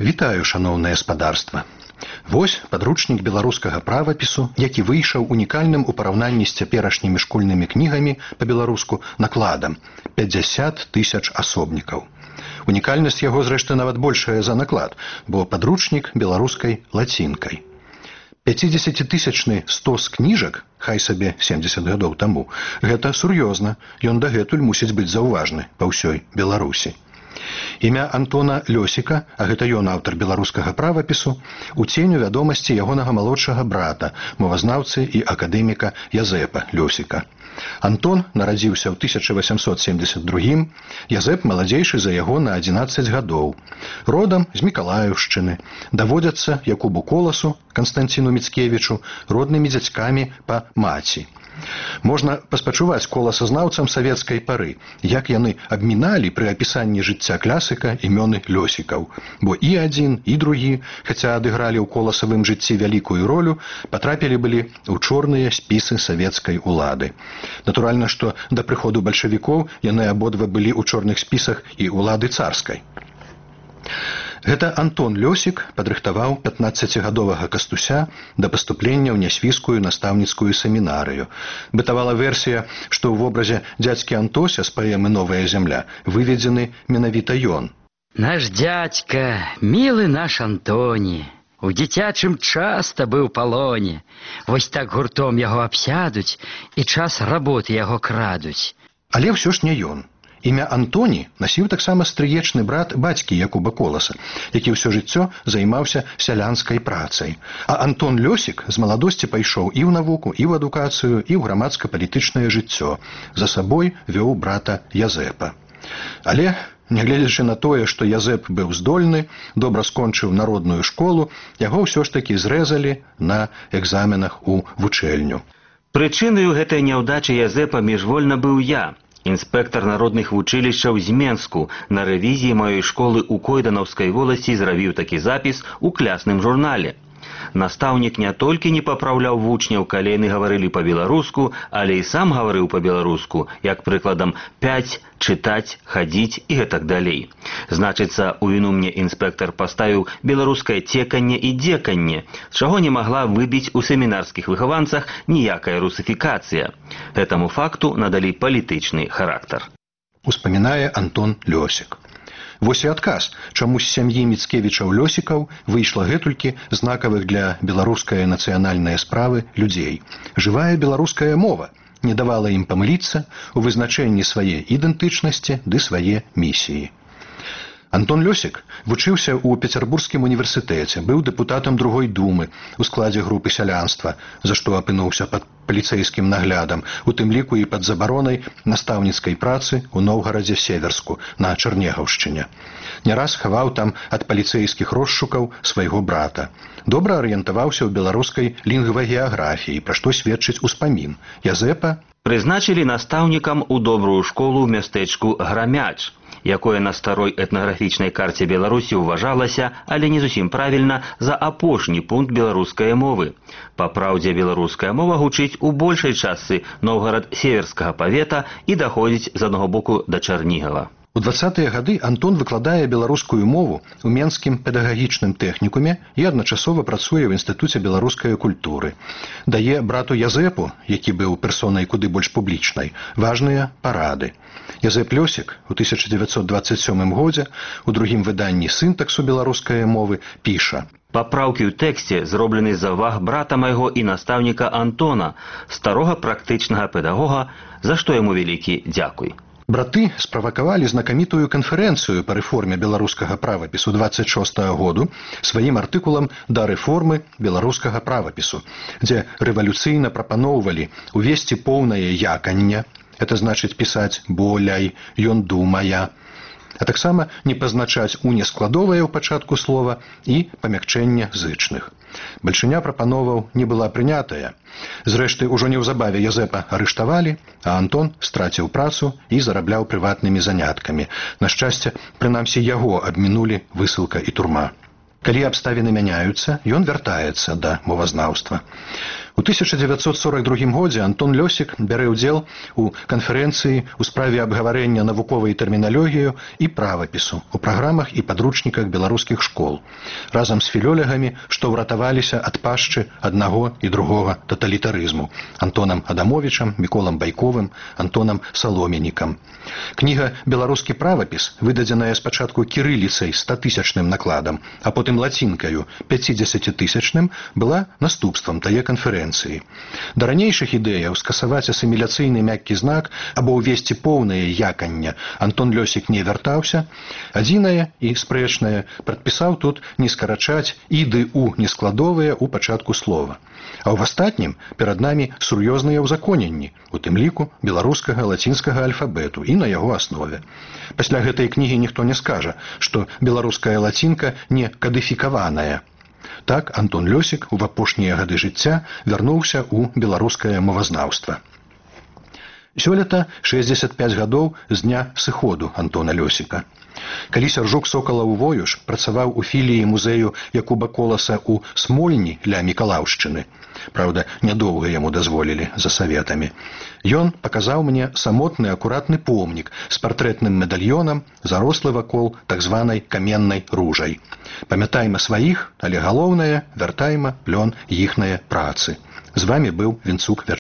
Вітаю, шаноўнае спадарства. Вось падручнік беларускага правапісу, які выйшаў унікальным у параўнанні з цяперашнімі школьнымі кнігамі па-беларуску накладам 50 000 асобнікаў. Унікальнасць яго, зрэшты, нават большая за наклад, бо падручнік беларускай лацінкай. 50-тысячны стос кніжак, хай сабе 70 гадоў таму, гэта сур'ёзна, ён дагэтуль мусіць быць заўважны па ўсёй Беларусі. Імя Антона Лёсіка, а гэта ён аўтар беларускага правапісу, у ценю вядомасці ягонага малодшага брата, мовазнаўцы і акадэміка Язэпа Лёсіка. Антон нарадзіўся ў 1872, Язэп маладзейшы за яго на 11 гадоў. Родам з Мікалаеўшчыны, даводзяцца Якубу Коласу, Канстанціну Міцкевічу, роднымі дзядзькамі па маці. Можна паспачуваць коласазнаўцам савецкай пары, як яны абміналі пры апісанні жыцця класіка імёны Лёсікаў, бо і адзін, і другі, хаця адыгралі ў коласавым жыцці вялікую ролю, патрапілі былі ў чорныя спісы савецкай улады. Натуральна, што да прыходу бальшавікоў яны абодва былі ў чорных спісах і улады царскай. Гэта Антон Лёсік падрыхтаваў 15-гадовага Кастуся да паступлення ў нясвіскую настаўніцкую семінарыю. Бытавала версія, што ў вобразе дзядзькі Антося з паэмы «Новая зямля» выведзены менавіта ён. Наш дядька, милы наш Антоні, у дзіцячым часта быў палоне. Вось так гуртом яго абсядуць і час работы яго крадуць. Але ўсё ж не ён. Імя Антоні насіў таксама стрыечны брат бацькі Якуба Коласа, які ўсё жыццё займаўся сялянскай працай. А Антон Лёсік з маладосці пайшоў і ў навуку, і ў адукацыю, і ў грамадска-палітычнае жыццё. За сабой вёў брата Язэпа. Але, нягледзячы на тое, што Язэп быў здольны, добра скончыў народную школу, яго ўсё ж такі зрэзалі на экзаменах у вучэльню. Прычынаю гэтай няўдачы Язэпа міжвольна быў я, інспектор народных вучылішчаў з Менску, на рэвізіі маёй школы ў Койданаўскай воласці зрабіў такі запіс у клясным журнале. Настаўнік не толькі не папраўляў вучняў, калі яны гаварылі па-беларуску, але і сам гаварыў па-беларуску, як прыкладам пяць, чытаць, хадзіць і гэтак далей. Значыцца, у віну мне інспектор паставіў беларускае цеканне і дзеканне, з чаго не магла выбіць у семінарскіх выхаванцах ніякая русыфікацыя. Гэтаму факту надалі палітычны характар. Успамінае Антон Лёсік. Вось і адказ, чаму з сям'і Міцкевічаў-Лёсікаў выйшла гэтулькі знакавых для беларускай нацыянальнай справы людзей. Жывая беларуская мова не давала ім памыліцца ў вызначэнні свае ідэнтычнасці ды свае місіі. Антон Лёсік вучыўся ў Пецярбургскім універсітэце, быў дэпутатам другой думы у складзе групы сялянства, за што апынуўся пад паліцэйскім наглядам, у тым ліку і пад забаронай настаўніцкай працы ў Новгарадзе-Северску на Чарнегаўшчыне. Не раз хаваў там ад паліцэйскіх розшукаў свайго брата. Добра арыентаваўся ў беларускай лінгвагеаграфіі, пра што сведчыць успамін. Язэпа прызначылі настаўнікам у добрую школу ў мястэчку Грамяч, якое на старой этнаграфічнай карце Беларусі ўважалася, але не зусім правільна, за апошні пункт беларускай мовы. Па праўдзе, беларуская мова гучыць у большай частцы Новгарад-Северскага павета і даходзіць з аднаго боку да Чарнігава. У 20-е гады Антон выкладае беларускую мову ў Менскім педагагічным тэхнікуме і адначасова працуе ў Інстытуце беларускай культуры. Дае брату Язэпу, які быў персонай куды больш публічнай, важныя парады. Язэп Лёсік у 1927 годзе у другім выданні сінтаксу беларускай мовы піша: «Папраўкі ў тэксце зроблены з заваг брата майго і настаўніка Антона, старога практычнага педагога, за што яму вялікі дзякуй». Браты справакавалі знакамітую канферэнцыю па рэформе беларускага правапісу 26-го году сваім артыкулам да рэформы беларускага правапісу, дзе рэвалюцыйна прапаноўвалі увесці поўнае яканне, это значыць пісаць боляй, ён думая, а таксама не пазначаць унескладовае ў пачатку слова і памякчэнне зычных. Бальшыня прапановаў не была прынятая. Зрэшты, ужо неўзабаве Язэпа арыштавалі, а Антон страціў працу і зарабляў прыватнымі заняткамі. На шчасце, прынамсі яго абмінулі высылка і турма. Калі абставіны мяняюцца, ён вяртаецца да мовазнаўства. У У 1942 годзе Антон Лёсік бярэ ўдзел у канферэнцыі ў справе абгаварэння навуковай тэрміналогію і правапісу у праграмах і падручніках беларускіх школ, разам з філёлегамі, што ўратаваліся ад пашчы аднаго і другога таталітарызму – Антонам Адамовічам, Міколам Байковым, Антонам Саломенікам. Кніга «Беларускі правапіс», выдадзеная спачатку кірыліцай 100-тысячным накладам, а потым лацінкаю 50-тысячным, была наступствам тае канферэнцыі. Да ранейшых ідэяў скасаваць асіміляцыйны мяккі знак або ўвесці поўнае яканне Антон Лёсік не вяртаўся. Адзінае і спрэчнае прадпісаў тут не скарачаць і ды у нескладовыя ў пачатку слова. А ў астатнім перад намі сур'ёзныя ўзаконенні, у тым ліку беларускага лацінскага альфабету і на яго аснове. Пасля гэтай кнігі ніхто не скажа, што беларуская лацінка не кадыфікаваная. Так Антон Лёсік у апошнія гады жыцця вярнуўся ў беларускае мовазнаўства. Сёлета 65 гадоў з дня сыходу Антона Лёсіка. Калі Сяржук Сокалаў Воюш працаваў у філіі музею Якуба Коласа ў Смольні ля Мікалаўшчыны, праўда, нядоўга яму дазволілі за саветамі, ён паказаў мне самотны акуратны помнік з партрэтным медальёнам, зарослы вакол так званай каменнай ружай. Памятайма сваіх, але галоўнае, вяртайма плён іхнае працы. З вамі быў Вінцук Вячеслав.